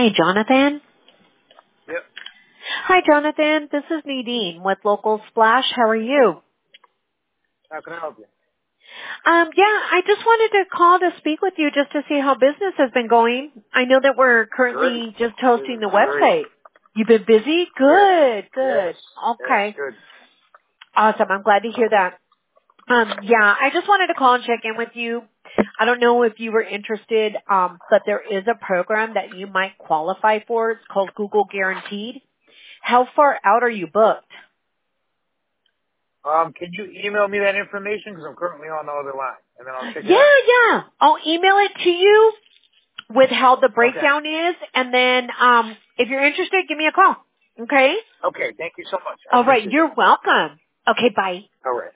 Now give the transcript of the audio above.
Hi, Jonathan. Yep. Hi, Jonathan. This is Nadine with Local Splash. How are you? How can I help you? I just wanted to call to speak with you just to see how business has been going. I know that we're Great. currently just hosting Business the is great. website. You've been busy? Yes. Good, Yes. good. Yes. Okay. Good. Awesome. I'm glad to hear that. I just wanted to call and check in with you. I don't know if you were interested, but there is a program that you might qualify for. It's called Google Guaranteed. How far out are you booked? Can you email me that information? Because I'm currently on the other line, and then I'll check it Yeah, out. yeah. I'll email it to you with how the Okay. breakdown is, and then if you're interested, give me a call. Okay? Okay. Thank you so much. I All right. appreciate You're that. welcome. Okay, bye. All right.